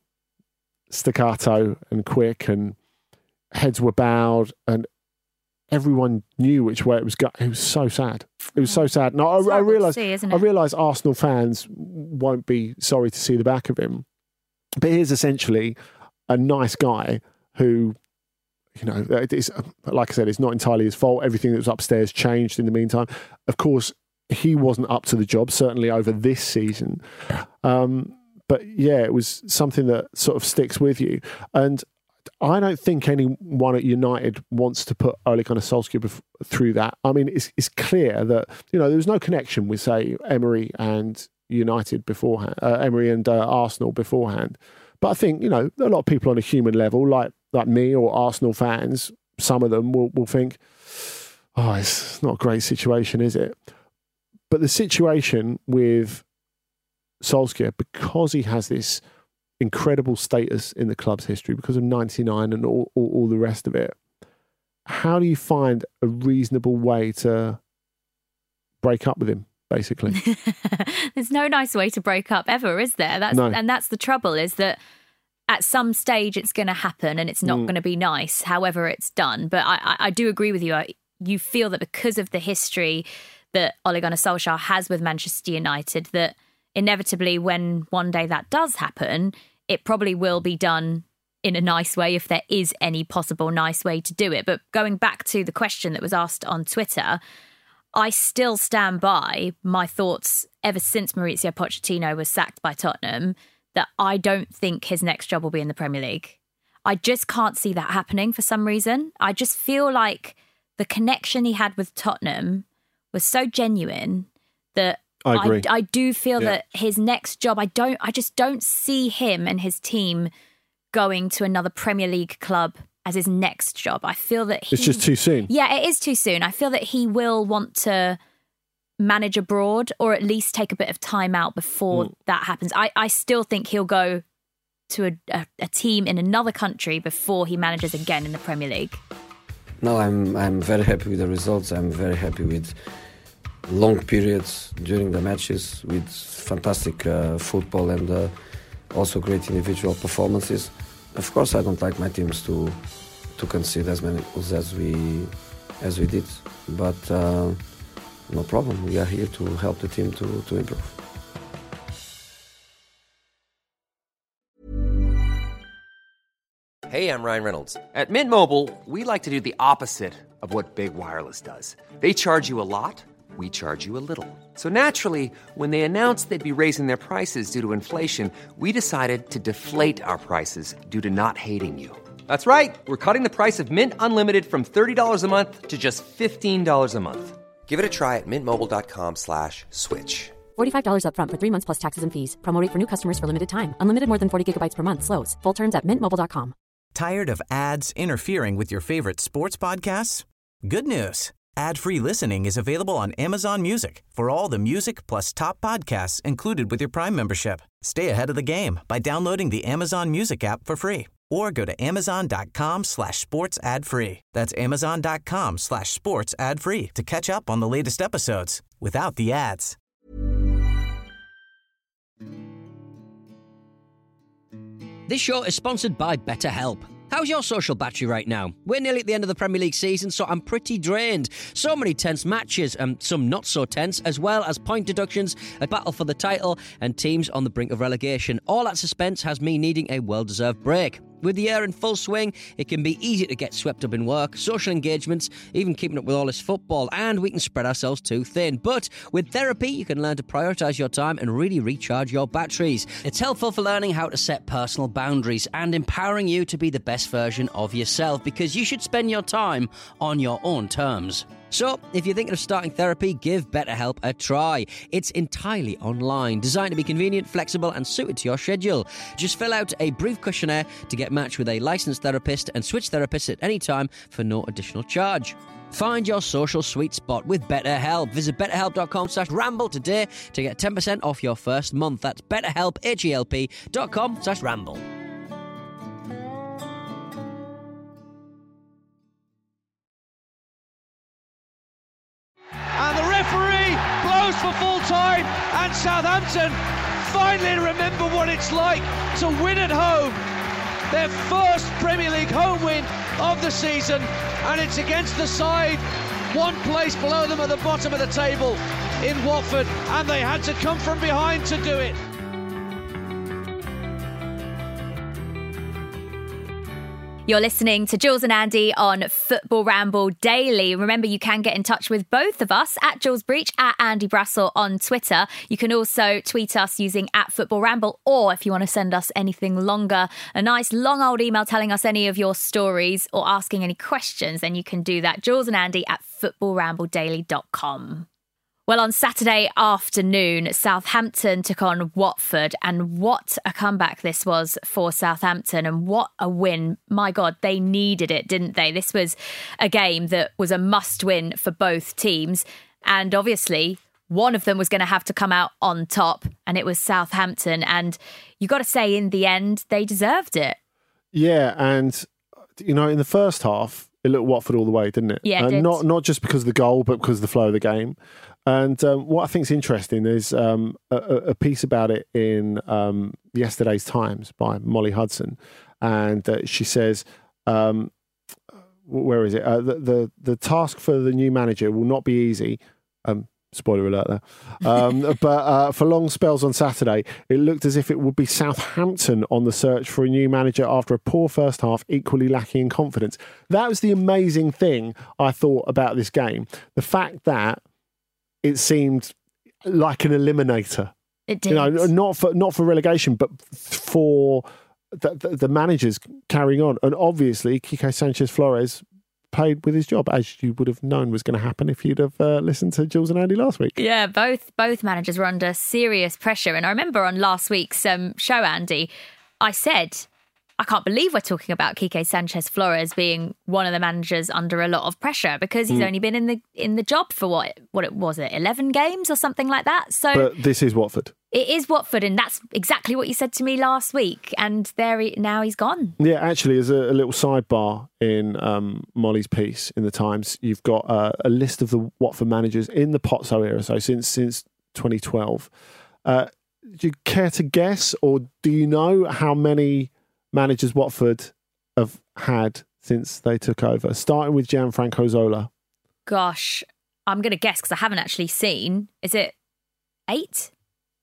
staccato and quick, and heads were bowed, and everyone knew which way it was going. It was so sad. It was so sad. And I, I realised, I realised Arsenal fans won't be sorry to see the back of him. But here's essentially a nice guy who, you know, it's, like I said, it's not entirely his fault. Everything that was upstairs changed in the meantime. Of course, he wasn't up to the job, certainly over this season. Um, but yeah, it was something that sort of sticks with you. And I don't think anyone at United wants to put Ole Gunnar Solskjaer bef- through that. I mean, it's it's clear that, you know, there was no connection with, say, Emery and United beforehand, uh, Emery and uh, Arsenal beforehand. But I think, you know, a lot of people on a human level, like like me or Arsenal fans, some of them will, will think, oh, it's not a great situation, is it? But the situation with Solskjaer, because he has this incredible status in the club's history, because of ninety-nine and all, all, all the rest of it, how do you find a reasonable way to break up with him, basically? There's no nice way to break up ever, is there? That's, No. And that's the trouble, is that at some stage it's going to happen and it's not Mm. going to be nice, however it's done. But I, I, I do agree with you. I, you feel that because of the history that Ole Gunnar Solskjaer has with Manchester United, that inevitably when one day that does happen, it probably will be done in a nice way, if there is any possible nice way to do it. But going back to the question that was asked on Twitter, I still stand by my thoughts ever since Maurizio Pochettino was sacked by Tottenham, that I don't think his next job will be in the Premier League. I just can't see that happening for some reason. I just feel like the connection he had with Tottenham was so genuine that I agree. I, I do feel Yeah. that his next job, I don't, I just don't see him and his team going to another Premier League club as his next job. I feel that he, It's just too soon. Yeah, it is too soon. I feel that he will want to manage abroad, or at least take a bit of time out before Mm. that happens. I, I still think he'll go to a, a, a team in another country before he manages again in the Premier League. No, I'm I'm very happy with the results. I'm very happy with long periods during the matches, with fantastic uh, football and uh, also great individual performances. Of course, I don't like my teams to to concede as many goals as we as we did, but uh, no problem. We are here to help the team to to improve. Hey, I'm Ryan Reynolds. At Mint Mobile, we like to do the opposite of what Big Wireless does. They charge you a lot, we charge you a little. So naturally, when they announced they'd be raising their prices due to inflation, we decided to deflate our prices due to not hating you. That's right. We're cutting the price of Mint Unlimited from thirty dollars a month to just fifteen dollars a month. Give it a try at mintmobile.com slash switch. forty-five dollars up front for three months plus taxes and fees. Promo rate for new customers for limited time. Unlimited more than forty gigabytes per month. Slows full terms at mint mobile dot com. Tired of ads interfering with your favorite sports podcasts? Good news. Ad-free listening is available on Amazon Music for all the music plus top podcasts included with your Prime membership. Stay ahead of the game by downloading the Amazon Music app for free or go to amazon.com slash sports ad free. That's amazon.com slash sports ad free to catch up on the latest episodes without the ads. This show is sponsored by BetterHelp. How's your social battery right now? We're nearly at the end of the Premier League season, so I'm pretty drained. So many tense matches, and some not so tense, as well as point deductions, a battle for the title, and teams on the brink of relegation. All that suspense has me needing a well-deserved break. With the year in full swing, it can be easy to get swept up in work, social engagements, even keeping up with all this football, and we can spread ourselves too thin. But with therapy, you can learn to prioritise your time and really recharge your batteries. It's helpful for learning how to set personal boundaries and empowering you to be the best version of yourself, because you should spend your time on your own terms. So, if you're thinking of starting therapy, give BetterHelp a try. It's entirely online, designed to be convenient, flexible, and suited to your schedule. Just fill out a brief questionnaire to get matched with a licensed therapist and switch therapists at any time for no additional charge. Find your social sweet spot with BetterHelp. Visit betterhelp.com slash ramble today to get ten percent off your first month. That's betterhelp, H-E-L-P dot com slash ramble. And the referee blows for full time, and Southampton finally remember what it's like to win at home. Their first Premier League home win of the season, and it's against the side one place below them at the bottom of the table in Watford, and they had to come from behind to do it. You're listening to Jules and Andy on Football Ramble Daily. Remember, you can get in touch with both of us at Jules Breach, at Andy Brassel on Twitter. You can also tweet us using at Football Ramble, or if you want to send us anything longer, a nice long old email telling us any of your stories or asking any questions, then you can do that. Jules and Andy at football ramble daily dot com. Well, on Saturday afternoon, Southampton took on Watford, and what a comeback this was for Southampton, and what a win. My God, they needed it, didn't they? This was a game that was a must-win for both teams, and obviously one of them was going to have to come out on top, and it was Southampton, and you got to say, in the end, they deserved it. Yeah, and, you know, in the first half, it looked Watford all the way, didn't it? Yeah, it uh, did. Not, not just because of the goal, but because of the flow of the game. And um, what I think is interesting is um, a, a piece about it in um, yesterday's Times by Molly Hudson. And uh, she says, um, where is it? Uh, the, the the task for the new manager will not be easy. Um, spoiler alert there. Um, but uh, for long spells on Saturday, it looked as if it would be Southampton on the search for a new manager after a poor first half, equally lacking in confidence. That was the amazing thing I thought about this game. The fact that it seemed like an eliminator. It did. You know, not for not for relegation, but for the, the, the managers carrying on. And obviously, Quique Sanchez-Flores played with his job, as you would have known was going to happen if you'd have uh, listened to Jules and Andy last week. Yeah, both both managers were under serious pressure. And I remember on last week's um, show, Andy, I said, I can't believe we're talking about Quique Sanchez-Flores being one of the managers under a lot of pressure, because he's mm. only been in the in the job for what what it was it eleven games or something like that. So, but this is Watford. It is Watford, and that's exactly what you said to me last week. And there, he, now he's gone. Yeah, actually, as a, a little sidebar in um, Molly's piece in the Times, you've got uh, a list of the Watford managers in the Pozzo era, so since since twenty twelve. Uh, do you care to guess, or do you know how many managers Watford have had since they took over, starting with Gianfranco Zola? Gosh, I'm going to guess because I haven't actually seen. Is it eight?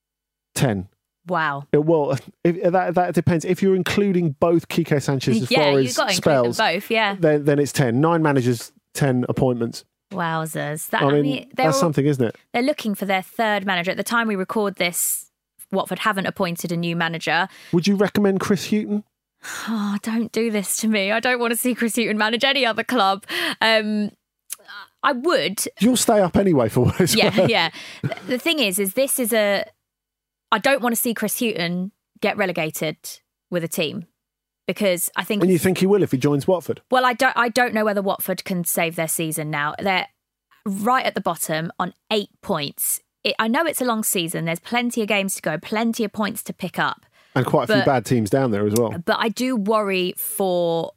Ten. Wow. It, well, if, that that depends. If you're including both Quique Sanchez-Flores yeah, you've got to spells, include them both, yeah. Then, then it's ten. Nine managers, ten appointments. Wowzers. That, I mean, I mean that's all, something, isn't it? They're looking for their third manager. At the time we record this, Watford haven't appointed a new manager. Would you recommend Chris Hughton? Oh, don't do this to me. I don't want to see Chris Hughton manage any other club. Um, I would. You'll stay up anyway for what it's Yeah, worth. yeah. The thing is, is this is a... I don't want to see Chris Hughton get relegated with a team, because I think... And you think he will if he joins Watford? Well, I don't, I don't know whether Watford can save their season now. They're right at the bottom on eight points. It, I know it's a long season. There's plenty of games to go, plenty of points to pick up. And quite a but, few bad teams down there as well. But I do worry for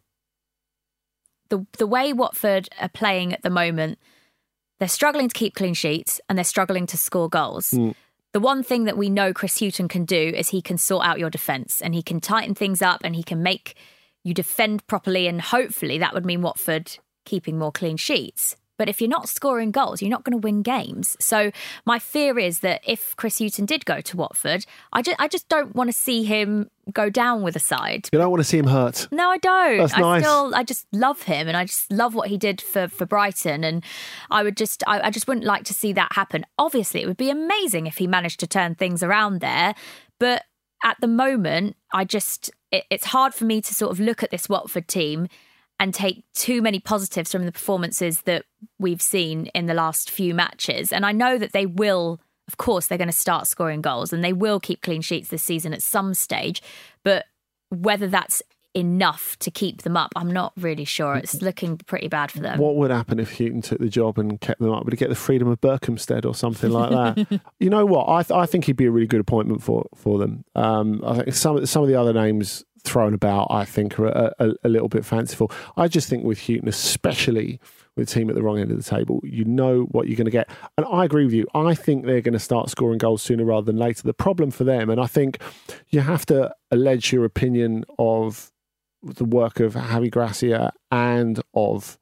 the the way Watford are playing at the moment. They're struggling to keep clean sheets and they're struggling to score goals. Mm. The one thing that we know Chris Hughton can do is he can sort out your defence, and he can tighten things up, and he can make you defend properly, and hopefully that would mean Watford keeping more clean sheets. But if you're not scoring goals, you're not going to win games. So my fear is that if Chris Hughton did go to Watford, I just, I just don't want to see him go down with a side. You don't want to see him hurt. No, I don't. That's I nice. still, I just love him, and I just love what he did for, for Brighton. And I would just, I, I just wouldn't like to see that happen. Obviously, it would be amazing if he managed to turn things around there. But at the moment, I just, it, it's hard for me to sort of look at this Watford team and take too many positives from the performances that we've seen in the last few matches. And I know that they will, of course, they're going to start scoring goals and they will keep clean sheets this season at some stage. But whether that's enough to keep them up, I'm not really sure. It's looking pretty bad for them. What would happen if Hughton took the job and kept them up? Would he get the freedom of Berkhamsted or something like that? You know what? I, th- I think he'd be a really good appointment for, for them. Um, I think some, some of the other names thrown about, I think, are a, a, a little bit fanciful. I just think with Hughton, especially with a team at the wrong end of the table, you know what you're going to get. And I agree with you. I think they're going to start scoring goals sooner rather than later. The problem for them, and I think you have to allege your opinion of the work of Javi Gracia and of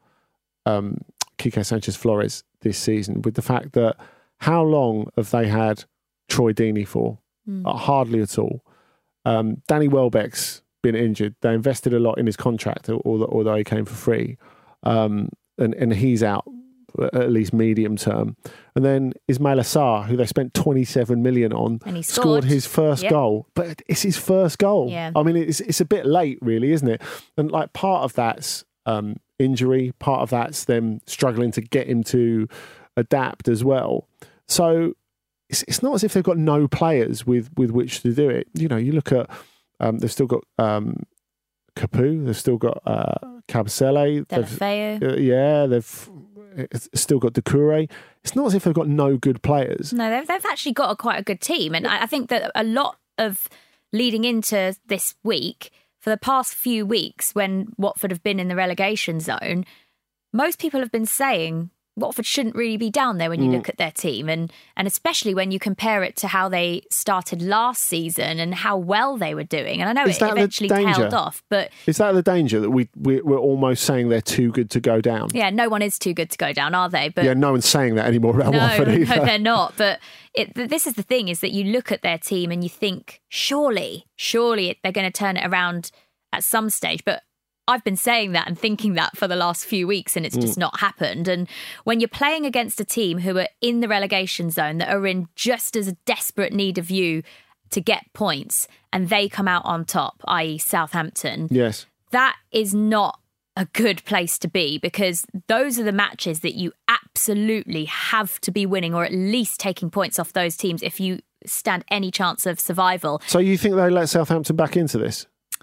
um, Quique Sanchez-Flores this season, with the fact that how long have they had Troy Deeney for? Mm. Uh, hardly at all. Um, Danny Welbeck's been injured. They invested a lot in his contract, although, although he came for free. Um, and, and he's out at least medium term. And then Ismail Assar, who they spent twenty-seven million on, and he scored. scored his first yep. goal. But it's his first goal. Yeah. I mean, it's it's a bit late, really, isn't it? And like part of that's um, injury, part of that's them struggling to get him to adapt as well. So it's it's not as if they've got no players with, with which to do it. You know, you look at um, they've still got um, Capu, they've still got uh, Cabasele, Deulofeu. Uh, yeah, they've it's still got Doucouré. It's not as if they've got no good players. No, they've, they've actually got a quite a good team. And I, I think that a lot of leading into this week, for the past few weeks when Watford have been in the relegation zone, most people have been saying Watford shouldn't really be down there when you mm. look at their team. And, and especially when you compare it to how they started last season and how well they were doing. And I know Is it that eventually the danger? tailed off. But is that the danger that we, we, we're almost saying they're too good to go down? Yeah, no one is too good to go down, are they? But yeah, no one's saying that anymore about no, Watford either. No, they're not. But it, this is the thing, is that you look at their team and you think, surely, surely they're going to turn it around at some stage. But I've been saying that and thinking that for the last few weeks, and it's just mm. not happened. And when you're playing against a team who are in the relegation zone, that are in just as desperate need of you to get points, and they come out on top, that is. Southampton, yes, that is not a good place to be, because those are the matches that you absolutely have to be winning, or at least taking points off those teams if you stand any chance of survival. So you think they let Southampton back into this?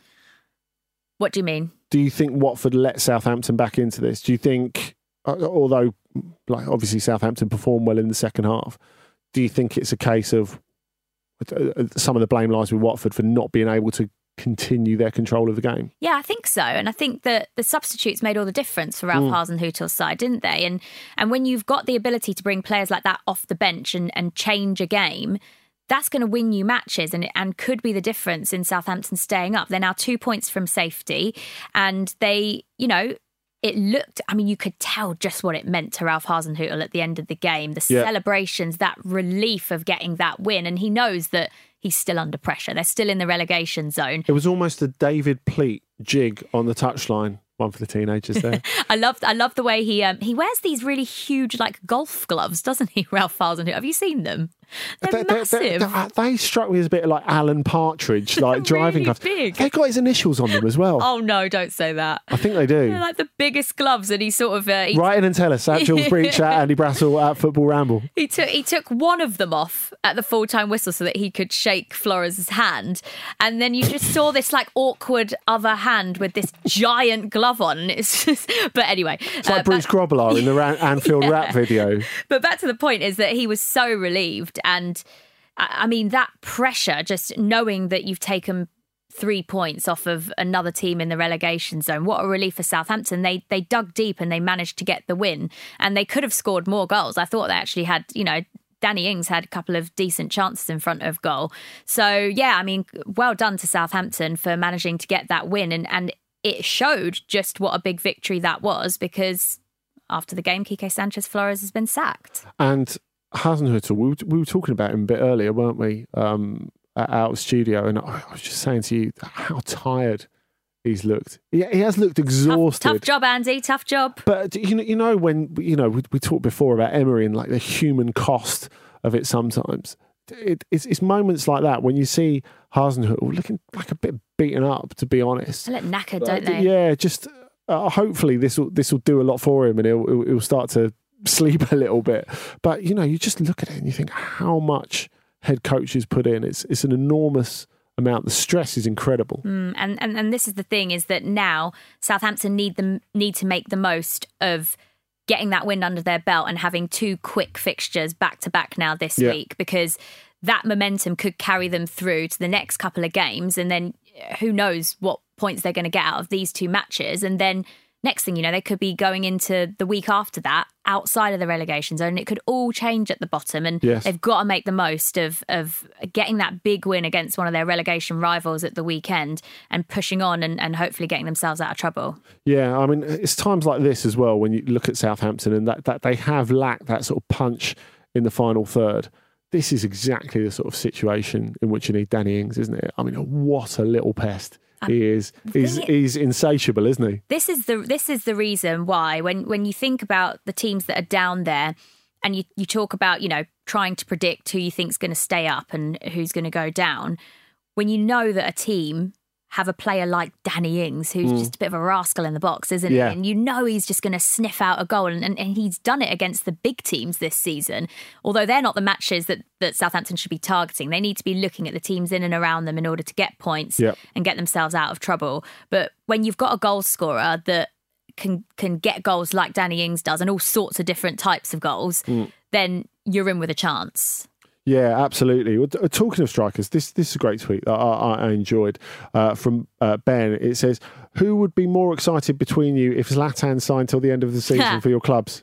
What do you mean? Do you think Watford let Southampton back into this? Do you think, although like obviously Southampton performed well in the second half, do you think it's a case of some of the blame lies with Watford for not being able to continue their control of the game? Yeah, I think so. And I think that the substitutes made all the difference for Ralph Mm. Hasenhüttl's side, didn't they? And and when you've got the ability to bring players like that off the bench and, and change a game, that's going to win you matches, and and could be the difference in Southampton staying up. They're now two points from safety, and they, you know, it looked, I mean, you could tell just what it meant to Ralph Hasenhüttl at the end of the game. The Yeah. celebrations, that relief of getting that win, and he knows that he's still under pressure. They're still in the relegation zone. It was almost a David Pleat jig on the touchline. One for the teenagers there. I love, I love the way he um, he wears these really huge like golf gloves, doesn't he, Ralph Hasenhüttl? Have you seen them? They're They- they- massive. they- they struck me as a bit like Alan Partridge, like driving really gloves. big. They got his initials on them as well. Oh no, don't say that. I think they do. They're like the biggest gloves, and he sort of uh, he, Write in and tell us at Jules Breach, at Andy Brassel, at Football Ramble. he took he took one of them off at the full time whistle so that he could shake Flores' hand, and then you just saw this like awkward other hand with this giant glove on. And it's just, but anyway, It's like uh, Bruce Grobbelaar in the Ran- Anfield Yeah. rap video. But back to the point is that he was so relieved. And I I mean, that pressure, just knowing that you've taken three points off of another team in the relegation zone. What a relief for Southampton. They they dug deep and they managed to get the win. And they could have scored more goals. I thought they actually had, you know, Danny Ings had a couple of decent chances in front of goal. So, yeah, I mean, well done to Southampton for managing to get that win. And, and it showed just what a big victory that was, because after the game, Quique Sanchez Flores has been sacked. And Hasenhüttl, we were, we were talking about him a bit earlier, weren't we, um, out of studio, and I was just saying to you how tired he's looked. He, he has looked exhausted. Tough, tough job, Andy. Tough job. But you know, you know when you know we, we talked before about Emery and like the human cost of it. Sometimes it, it's, it's moments like that when you see Hasenhüttl looking like a bit beaten up. To be honest, They look knackered, Uh, don't they? Yeah, just uh, hopefully this will this will do a lot for him, and he'll, he'll he'll start to sleep a little bit. But you know, you just look at it and you think how much head coaches put in. It's it's an enormous amount. The stress is incredible. Mm, and, and and this is the thing, is that now Southampton need them need to make the most of getting that win under their belt and having two quick fixtures back to back now this Yeah. week, because that momentum could carry them through to the next couple of games, and then who knows what points they're going to get out of these two matches. And then next thing you know, they could be going into the week after that outside of the relegation zone, and it could all change at the bottom. And Yes. they've got to make the most of of getting that big win against one of their relegation rivals at the weekend and pushing on and, and hopefully getting themselves out of trouble. Yeah, I mean, it's times like this as well when you look at Southampton and that, that they have lacked that sort of punch in the final third. This is exactly the sort of situation in which you need Danny Ings, isn't it? I mean, what a little pest he is. He's, he's insatiable, isn't he? This is the this is the reason why when when you think about the teams that are down there, and you, you talk about, you know, trying to predict who you think's going to stay up and who's going to go down, when you know that a team have a player like Danny Ings, who's Mm. just a bit of a rascal in the box, isn't Yeah. he? And you know he's just going to sniff out a goal. And, and, and he's done it against the big teams this season. Although they're not the matches that, that Southampton should be targeting. They need to be looking at the teams in and around them in order to get points Yep. and get themselves out of trouble. But when you've got a goal scorer that can can get goals like Danny Ings does, and all sorts of different types of goals, Mm. then you're in with a chance. Yeah, absolutely. Well, t- talking of strikers, this this is a great tweet that I, I I enjoyed uh, from uh, Ben. It says, "Who would be more excited between you if Zlatan signed till the end of the season for your clubs?"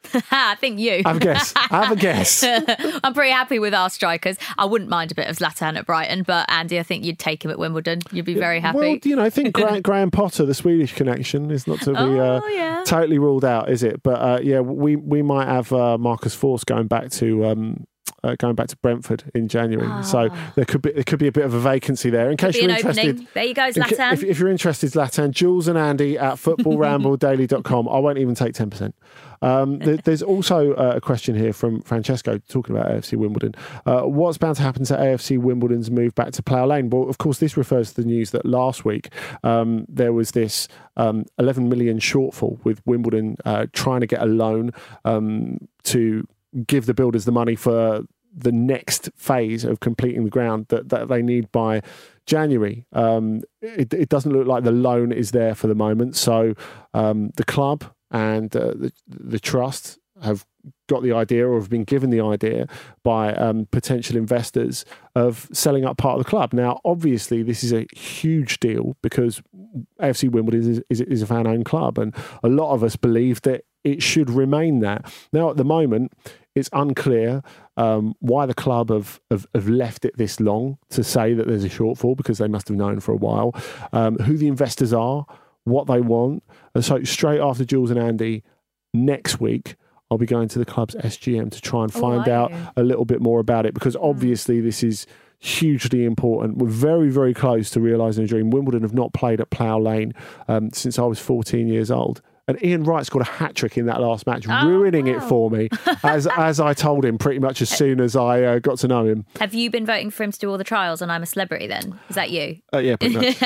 I think you. Have a guess. Have a guess. I'm pretty happy with our strikers. I wouldn't mind a bit of Zlatan at Brighton, but Andy, I think you'd take him at Wimbledon. You'd be very happy. Well, you know, I think Graham, Graham Potter, the Swedish connection, is not to be uh, Oh, yeah. totally ruled out, is it? But uh, yeah, we we might have uh, Marcus Forss going back to. Um, Uh, going back to Brentford in January, so there could be there could be a bit of a vacancy there. In case Could be you're an interested, opening. There you go, in ca- Zlatan. If, if you're interested, Zlatan, Jules and Andy at football ramble daily dot com. I won't even take ten percent. Um, th- there's also uh, a question here from Francesco talking about A F C Wimbledon. Uh, what's bound to happen to A F C Wimbledon's move back to Plough Lane? Well, of course, this refers to the news that last week um, there was this um, eleven million shortfall with Wimbledon uh, trying to get a loan um, to give the builders the money for the next phase of completing the ground that, that they need by January. Um, it, it doesn't look like the loan is there for the moment. So um, the club and uh, the, the trust have got the idea, or have been given the idea by um, potential investors, of selling up part of the club. Now, obviously, this is a huge deal because A F C Wimbledon is, is, is a fan-owned club, and a lot of us believe that it should remain that. Now, at the moment, it's unclear um, why the club have, have, have left it this long to say that there's a shortfall, because they must have known for a while um, who the investors are, what they want. And so straight after Jules and Andy next week, I'll be going to the club's S G M to try and Oh, find are out you? a little bit more about it, because obviously this is hugely important. We're very, very close to realising a dream. Wimbledon have not played at Plough Lane um, since I was fourteen years old. And Ian Wright scored a hat-trick in that last match, Oh, ruining it for me, as as I told him pretty much as soon as I uh, got to know him. Have you been voting for him to do all the trials on I'm a Celebrity then? Is that you? Uh, yeah, pretty much.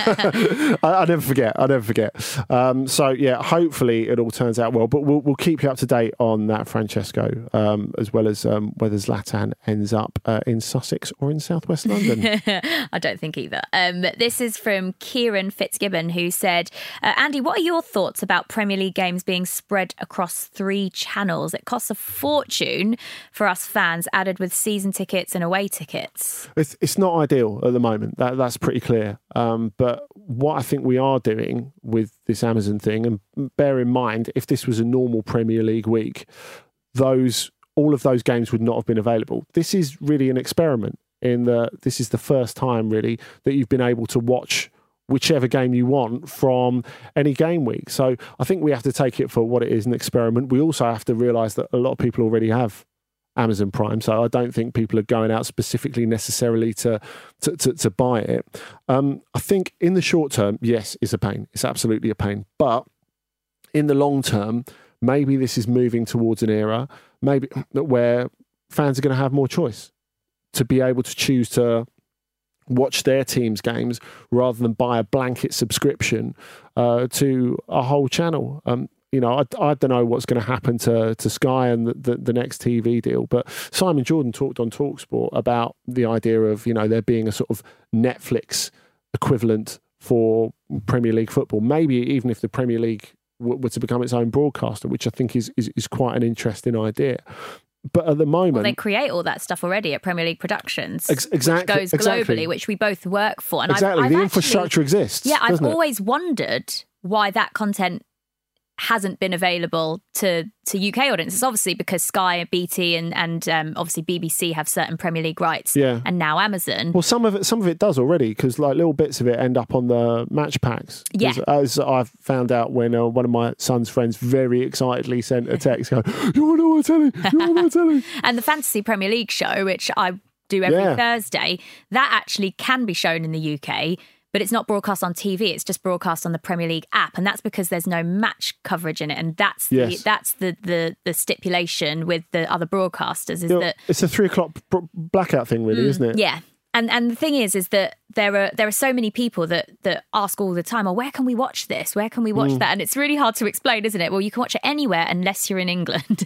I, I never forget. I never forget. Um, so, yeah, hopefully it all turns out well. But we'll, we'll keep you up to date on that, Francesco, um, as well as um, whether Zlatan ends up uh, in Sussex or in southwest London. I don't think either. Um, this is from Kieran Fitzgibbon, who said, uh, Andy, what are your thoughts about Premier League games being spread across three channels? It costs a fortune for us fans, added with season tickets and away tickets. It's it's not ideal at the moment. That that's pretty clear. Um, but what I think we are doing with this Amazon thing, and bear in mind, if this was a normal Premier League week, those all of those games would not have been available. This is really an experiment in that this is the first time really that you've been able to watch whichever game you want from any game week. So I think we have to take it for what it is, an experiment. We also have to realise that a lot of people already have Amazon Prime, so I don't think people are going out specifically necessarily to to, to, to buy it. Um, I think in the short term, yes, it's a pain. It's absolutely a pain. But in the long term, maybe this is moving towards an era maybe where fans are going to have more choice to be able to choose to watch their team's games rather than buy a blanket subscription uh, to a whole channel. Um, you know, I, I don't know what's going to happen to, to Sky and the, the, the next T V deal, but Simon Jordan talked on TalkSport about the idea of, you know, there being a sort of Netflix equivalent for Premier League football. Maybe even if the Premier League w- were to become its own broadcaster, which I think is, is, is quite an interesting idea. But at the moment... Well, they create all that stuff already at Premier League Productions, ex- exactly, which goes globally, exactly. which we both work for. And exactly, I've, I've the actually, infrastructure exists. Yeah, I've it? always wondered why that content hasn't been available to, to U K audiences. Obviously, because Sky, B T, and and um, obviously B B C have certain Premier League rights, yeah. and now Amazon. Well, some of it, some of it does already, because like little bits of it end up on the match packs. Yeah, as I've found out when uh, one of my son's friends very excitedly sent a text, going, "You want to know what telly? You want to know what telly?" And the Fantasy Premier League show, which I do every Yeah. Thursday, that actually can be shown in the U K. But it's not broadcast on T V. It's just broadcast on the Premier League app, and that's because there's no match coverage in it. And that's the, Yes. that's the, the the stipulation with the other broadcasters is You know, that it's a three o'clock br- blackout thing, really, Mm, isn't it? Yeah. And and the thing is, is that there are there are so many people that that ask all the time, oh, where can we watch this? Where can we watch Mm. that? And it's really hard to explain, isn't it? Well, you can watch it anywhere unless you're in England.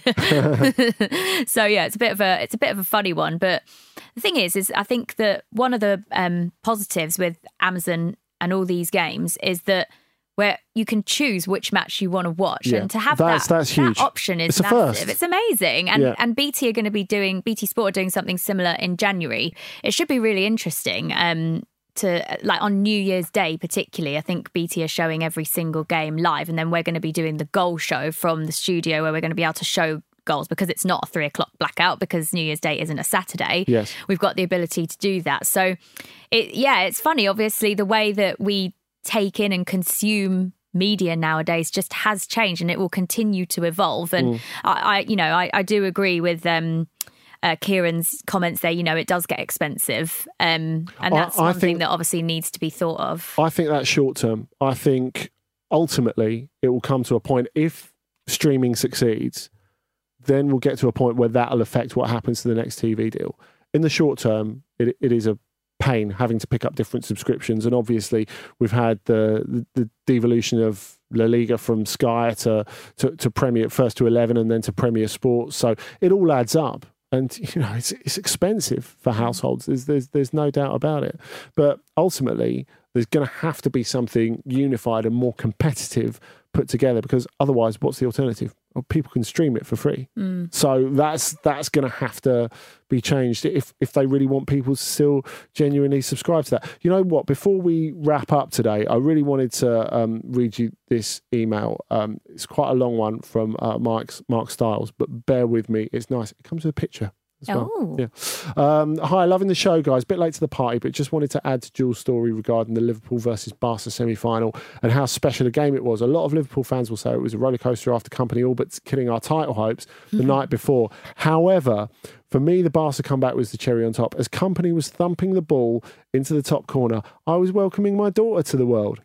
So yeah, it's a bit of a it's a bit of a funny one. But the thing is, is I think that one of the um, positives with Amazon and all these games is that where you can choose which match you want to watch, Yeah. and to have That's- that, that's that huge. option is It's a massive. first. It's amazing, and Yeah. and B T are going to be doing B T Sport are doing something similar in January. It should be really interesting. Um, to like on New Year's Day, particularly, I think B T are showing every single game live, and then we're going to be doing the goal show from the studio where we're going to be able to show goals because it's not a three o'clock blackout because New Year's Day isn't a Saturday. Yes. We've got the ability to do that. So, it yeah, it's funny. Obviously, the way that we take in and consume media nowadays just has changed, and it will continue to evolve. And Mm. I, I, you know, I, I do agree with um, uh, Kieran's comments there. You know, it does get expensive, um, and I- that's I one think- thing that obviously needs to be thought of. I think that's short term. I think ultimately it will come to a point, if streaming succeeds, then we'll get to a point where that'll affect what happens to the next T V deal. In the short term, it, it is a pain having to pick up different subscriptions, and obviously we've had the the, the devolution of La Liga from Sky to, to to Premier, first to eleven and then to Premier Sports, so it all adds up. And you know, it's it's expensive for households. There's there's there's no doubt about it. But ultimately, there's going to have to be something unified and more competitive put together, because otherwise, what's the alternative? Well, people can stream it for free. Mm. So that's that's going to have to be changed if if they really want people to still genuinely subscribe to that. You know what? Before we wrap up today, I really wanted to um, read you this email. Um, it's quite a long one from uh, Mike's Mark Styles, but bear with me. It's nice. It comes with a picture as well. Oh. Yeah. Um, hi, loving the show, guys. Bit late to the party, but just wanted to add to Jules' story regarding the Liverpool versus Barca semi-final and how special a game it was. A lot of Liverpool fans will say it was a roller coaster after company all but killing our title hopes the night before. However, for me, the Barca comeback was the cherry on top. As company was thumping the ball into the top corner, I was welcoming my daughter to the world.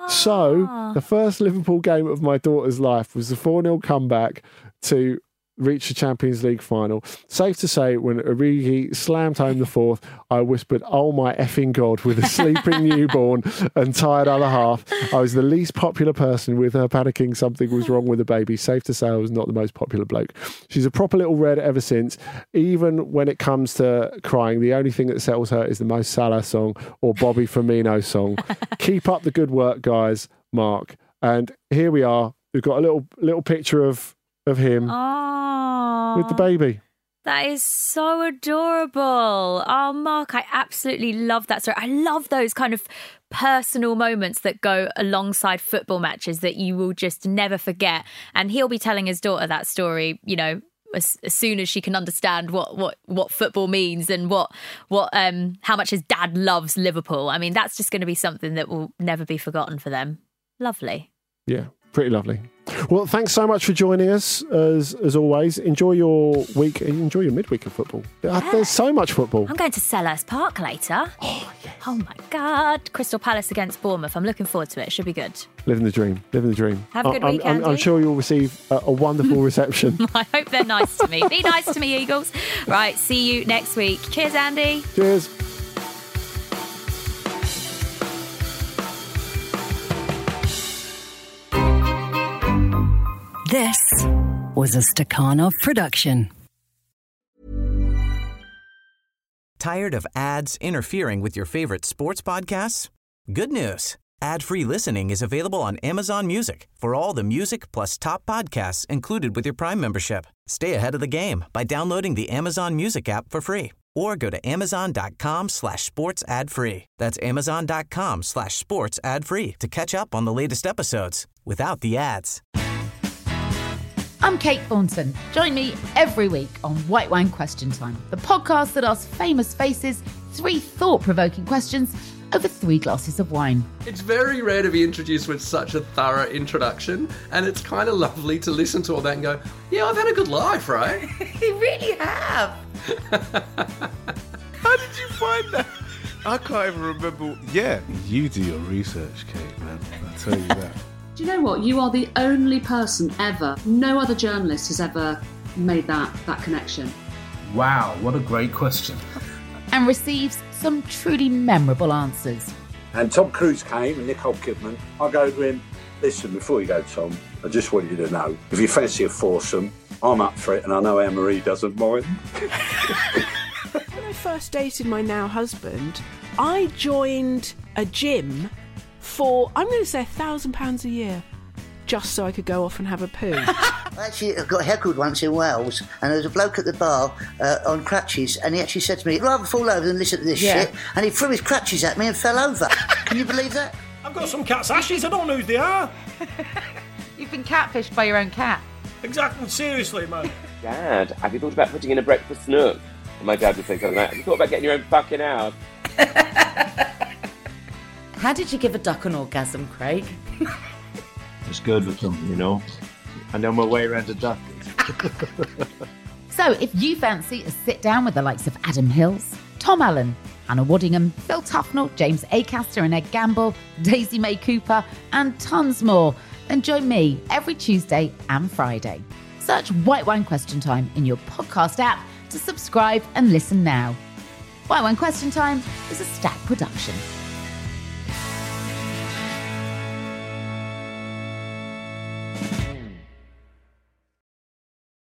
So, the first Liverpool game of my daughter's life was the four nil comeback to reach the Champions League final. Safe to say, when Origi slammed home the fourth, I whispered, "Oh my effing God," with a sleeping newborn and tired other half. I was the least popular person, with her panicking something was wrong with the baby. Safe to say I was not the most popular bloke. She's a proper little red ever since. Even when it comes to crying, the only thing that settles her is the Mo Salah song or Bobby Firmino song. Keep up the good work, guys. Mark. And here we are. We've got a little little picture of of him Oh, with the baby. That is so adorable. Oh, Mark, I absolutely love that story. I love those kind of personal moments that go alongside football matches that you will just never forget. And he'll be telling his daughter that story, you know, as, as soon as she can understand what, what, what football means and what what um how much his dad loves Liverpool. I mean, that's just going to be something that will never be forgotten for them. Lovely. Yeah, pretty lovely. Well, thanks so much for joining us, as as always. Enjoy your week, enjoy your midweek of football. Yeah. There's so much football. I'm going to Selhurst Park later. Oh, yes. Oh, my God. Crystal Palace against Bournemouth. I'm looking forward to it. It should be good. Living the dream, living the dream. Have a good I'm, week, I'm, I'm Andy. sure you'll receive a, a wonderful reception. I hope they're nice to me. Be nice to me, Eagles. Right, see you next week. Cheers, Andy. Cheers. This was a Stakhanov production. Tired of ads interfering with your favorite sports podcasts? Good news. Ad-free listening is available on Amazon Music for all the music plus top podcasts included with your Prime membership. Stay ahead of the game by downloading the Amazon Music app for free or go to amazon.com slash sports ad free. That's amazon.com slash sports ad free to catch up on the latest episodes without the ads. I'm Kate Thornton. Join me every week on White Wine Question Time, the podcast that asks famous faces three thought-provoking questions over three glasses of wine. It's very rare to be introduced with such a thorough introduction, and it's kind of lovely to listen to all that and go, yeah, I've had a good life, right? You really have. How did you find that? I can't even remember. Yeah, you do your research, Kate, man. I tell you that. Do you know what? You are the only person ever, no other journalist has ever made that, that connection. Wow, what a great question. And receives some truly memorable answers. And Tom Cruise came and Nicole Kidman. I go to him, listen, before you go, Tom, I just want you to know, if you fancy a foursome, I'm up for it, and I know Anne-Marie doesn't mind. When I first dated my now husband, I joined a gym for, I'm going to say, a thousand pounds a year, just so I could go off and have a poo. I actually got heckled once in Wales, and there was a bloke at the bar uh, on crutches, and he actually said to me, "I'd rather fall over than listen to this Yeah. shit," and he threw his crutches at me and fell over. Can you believe that? I've got some cat's ashes, I don't know who they are. You've been catfished by your own cat. Exactly, seriously, man. Dad, have you thought about putting in a breakfast nook? And my dad would say something like, have you thought about getting your own fucking house? How did you give a duck an orgasm, Craig? It's good with them, you know. I know my way around a duck. So if you fancy a sit down with the likes of Adam Hills, Tom Allen, Hannah Waddingham, Phil Tufnell, James Acaster and Ed Gamble, Daisy May Cooper, and tons more, then join me every Tuesday and Friday. Search White Wine Question Time in your podcast app to subscribe and listen now. White Wine Question Time is a Stack production.